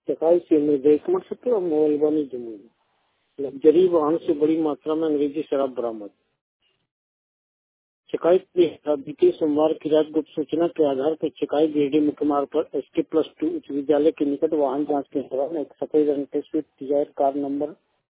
चकाई से निर्दयी कमर सकते और मोबाइल वानी जमुई लग्जरी वाहन से बड़ी मात्रा में अंग्रेजी शराब बरामद। चकाई बीते सोमवार की रात गुप्त सूचना के आधार पर चकाई गिरिडीह मुख्य मार्ग पर SK+2 उच्च विद्यालय के निकट वाहन जांच के दौरान एक सफेद रंग के Swift Dzire car number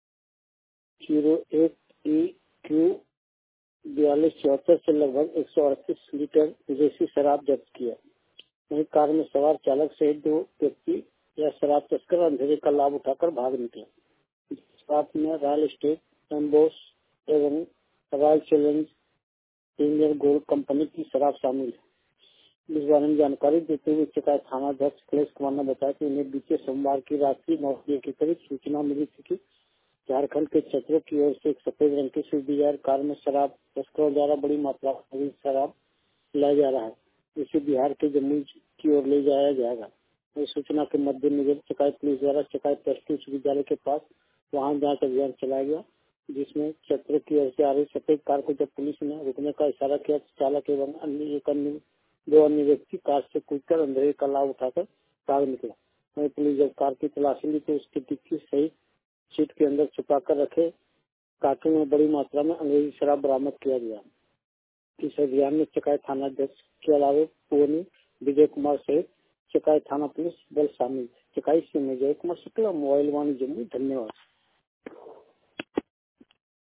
01EQ4274 से लगभग 138 लीटर विदेशी शराब जब्त किया। वहीं कार में सवार चालक सहित 2 व्यक्ति या शराब तस्कर अंधेरे का लाभ उठाकर भाग निकले। साथ में रॉयल स्टेट, एम्बोस एवं royal challenge Indian gold company की शराब शामिल है। इस बारे में जानकारी देते हुए चकाई थाना अध्यक्ष अखिलेश कुमार ने बताया कि उन्हें बीते सोमवार की रात्रि 9 बजे के करीब सूचना मिली थी कि झारखंड के छत्रों की ओर से एक सफेद रंग की स्विफ्ट डिजायर कार में शराब तस्करों द्वारा बड़ी मात्रा में शराब लाया जा रहा है, जिसे बिहार के जमुई की ओर ले जाया जाएगा। इस सूचना के मद्देनजर चकाई पुलिस द्वारा चकाई +2 उच्च विद्यालय के पास वाहन जांच अभियान चलाया गया, जिसमें छत्र की ओर से आ रही सफेद कार को जब पुलिस ने रुकने का इशारा किया तो चालक एवं दो अन्य व्यक्ति कार से कूदकर अंधेरे का लाभ उठाकर भाग निकला। वहीं पुलिस जब कार की तलाशी ली तो उसकी डिक्की सहित सीट के अंदर छुपा कर रखे कार्टून में बड़ी मात्रा में अंग्रेजी शराब बरामद किया गया। इस अभियान में चकाई थाना अध्यक्ष के अलावा पूर्णी विजय कुमार सहित चकाई थाना पुलिस बल शामिल थे। चकाई से मैं जय कुमार शुक्ला, मोबाइल वाणी जम्मू। धन्यवाद।